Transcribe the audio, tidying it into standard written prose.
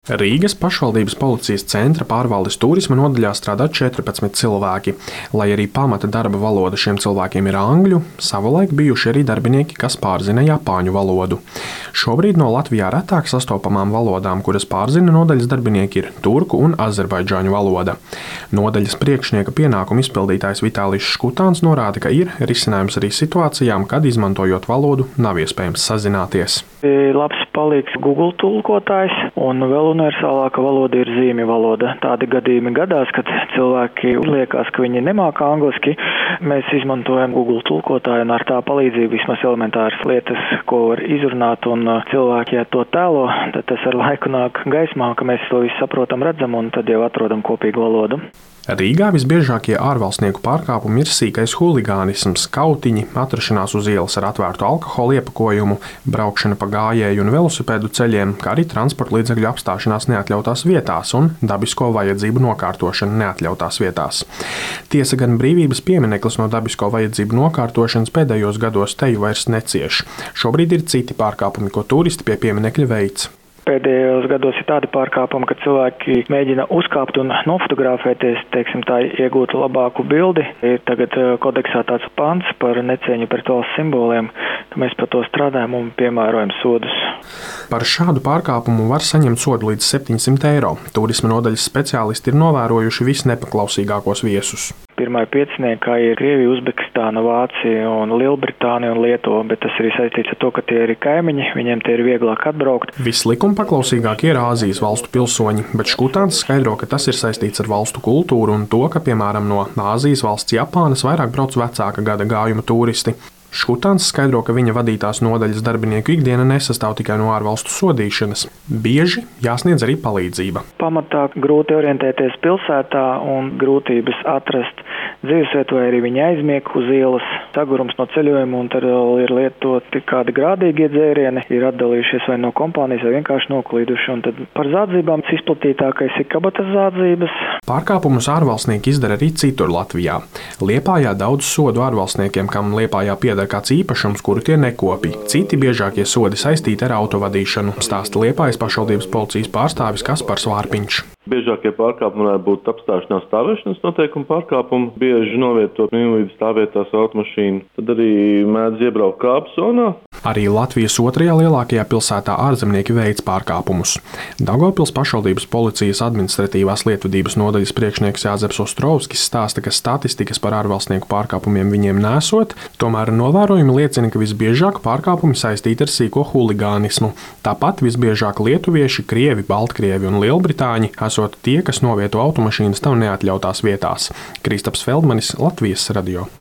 Rīgas pašvaldības policijas centra pārvaldes turisma nodaļā strādā 14 cilvēki. Lai arī pamata darba valoda šiem cilvēkiem ir angļu, savulaik bijuši arī darbinieki, kas pārzina japāņu valodu. Šobrīd no Latvijā retāk sastopamām valodām, kuras pārzina nodaļas darbinieki, ir turku un azerbaidžāņu valoda. Nodaļas priekšnieka pienākumu izpildītājs Vitālijs Škutāns norāda, ka ir risinājums arī situācijām, kad izmantojot valodu nav iespējams sazināties. Labs palīgs Google tulkotājs, un vēl universālāka valoda ir zīmju valoda. Tādi gadījumi gadās, kad cilvēki liekas, ka viņi nemāka angliski. Mēs izmantojam Google tulkotāju, un ar tā palīdzību vismaz elementāras lietas, ko var izrunāt, un cilvēki, ja to tēlo, tad tas ar laiku nāk gaismā, ka mēs to visu saprotam, redzam, un tad jau atrodam kopīgu valodu. Rīgā visbiežākie ārvalstnieku pārkāpumi ir sīkais huligānisms, kautiņi, atrašanās uz ielas ar atvērtu alkohola iepakojumu, braukšana pa gājēju un velosipēdu ceļiem, kā arī transporta līdzekļu apstāšanās neatļautās vietās un dabisko vajadzību nokārtošana neatļautās vietās. Tiesa gan brīvības piemineklis no dabisko vajadzību nokārtošanas pēdējos gados teju vairs necieš. Šobrīd ir citi pārkāpumi, ko turisti pie pieminekļa veic. Pēdējos gados ir tādi pārkāpumi, ka cilvēki mēģina uzkāpt un nofotografēties, tā iegūt labāku bildi. Ir tagad kodeksā tāds pants par necieņu pret valsts simboliem, ka mēs par to strādājam un piemērojam sodus. Par šādu pārkāpumu var saņemt sodu līdz 700 eiro. Turisma nodaļas speciālisti ir novērojuši visnepaklausīgākos viesus. Pirmā pieciniekā ir Krievija, Uzbekistāna, Vācija un Lielbritānija un Lietuva, bet tas arī saistīts ar to, ka tie ir kaimiņi, viņiem te ir vieglāk atbraukt. Vislikumpaklausīgākie ir Āzijas valstu pilsoņi, bet Škutāns skaidro, ka tas ir saistīts ar valstu kultūru un to, ka, piemēram, no Āzijas valsts Japānas vairāk brauc vecāka gada gājuma turisti. Škutāns skaidro, ka viņa vadītās nodaļas darbinieku ikdiena nesastāv tikai no ārvalstu sodīšanas. Bieži jāsniedz arī palīdzība. Pamatā grūti orientēties pilsētā un grūtības atrast dzīvesvietu, vai arī viņi aizmieg uz ielas, sagurums no ceļojuma, un tad vēl ir lietoti kādi grādīgie dzērieni, ir atdalījušies vai no kompānijas, vai vienkārši noklīduši. Un tad par zādzībām izplatītākais ir kabatas zādzības. Pārkāpumus ārvalstnieki izdara arī citur Latvijā. Liepājā daudz sodu ārvalstniekiem, kam Liepājā pieder kāds īpašums, kuru tie nekopī. Citi biežākie sodi saistīti ar autovadīšanu, stāsta Liepājas pašvaldības policijas pārstāvis Kaspars Vārpiņš. Biežākie pārkāpumi varētu būt apstāšanās stāvēšanas noteikumu pārkāpumi, bieži novietot mīlības stāvvietās automašīnu, tad arī mēdz iebraukt kāpu zonā. Arī Latvijas otrajā lielākajā pilsētā ārzemnieki veic pārkāpumus. Daugavpils pašvaldības policijas administratīvās lietvedības nodaļas priekšnieks Jāzeps Ostrovskis stāsta, ka statistikas par ārvalstnieku pārkāpumiem viņiem nesot, tomēr novērojumi liecina, ka visbiežāk pārkāpumi saistīti ar sīko huligānismu. Tāpat visbiežāk lietuvieši, krievi, baltkrievi un lielbritāņi esot tie, kas novieto automašīnas tam neatļautās vietās. Kristaps Feldmanis, Latvijas radio.